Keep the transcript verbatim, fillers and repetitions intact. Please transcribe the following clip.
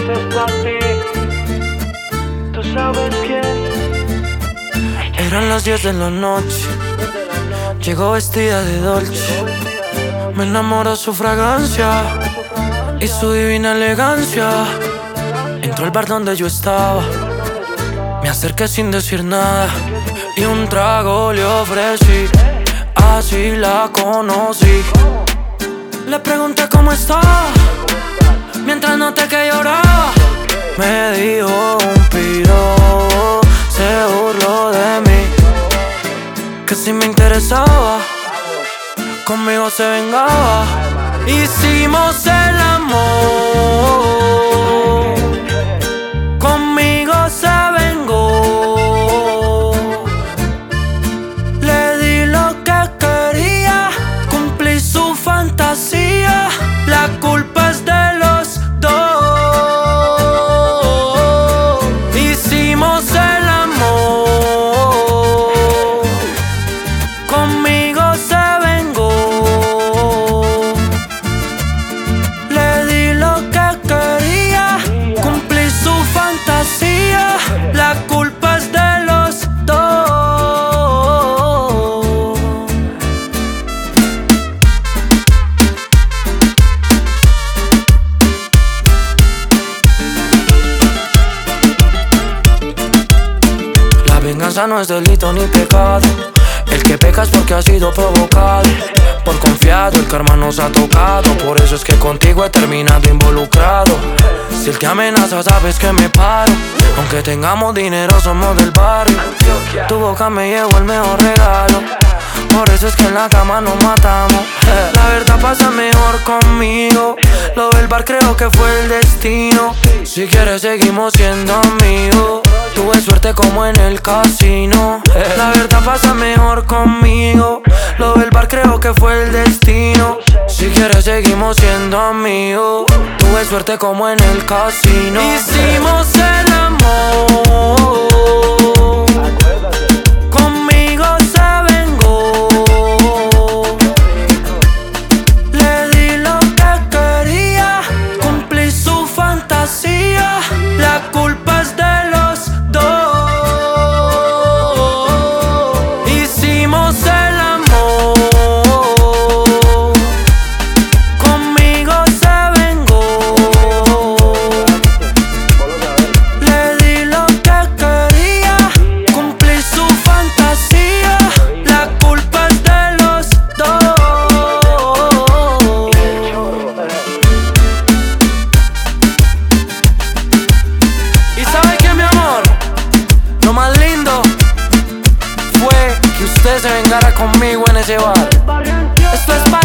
Este es pa' ti, tú sabes quién. Eran las diez de la noche, llegó vestida de dolce. Me enamoró su fragancia y su divina elegancia. Entró al bar donde yo estaba, me acerqué sin decir nada y un trago le ofrecí. Así la conocí. Le pregunté cómo estaba, mientras noté que lloraba. Me dijo un piro, se burló de mí, que si me interesaba, conmigo se vengaba. Hicimos el amor, conmigo se vengó. Le di lo que quería, cumplí su fantasía. La culpa es de los dos. Hicimos el amor, conmigo se vengó. Le di lo que quería, cumplí su fantasía. La culpa es de los dos. La venganza no es delito ni pecado. El que peca es porque ha sido provocado. Por confiado el karma nos ha tocado. Por eso es que contigo he terminado involucrado. Si él te amenaza sabes que me paro. Aunque tengamos dinero somos del barrio. Tu boca me llevó el mejor regalo. Por eso es que en la cama nos matamos. La verdad pasa mejor conmigo. Lo del bar creo que fue el destino. Si quieres seguimos siendo amigos. Tuve suerte como en el casino. La verdad pasa mejor conmigo. Lo del bar creo que fue el destino. Si quieres seguimos siendo amigos. Tuve suerte como en el casino. Hicimos el amor, conmigo se vengó. Le di lo que quería, cumplí su fantasía. La culpa es de los dos. Hicimos el amor, conmigo se vengó. Le di lo que quería, cumplí su fantasía. La culpa es de los dos. Y sabe que mi amor, lo más lindo fue que usted se vengara conmigo en ese bar. Esto es para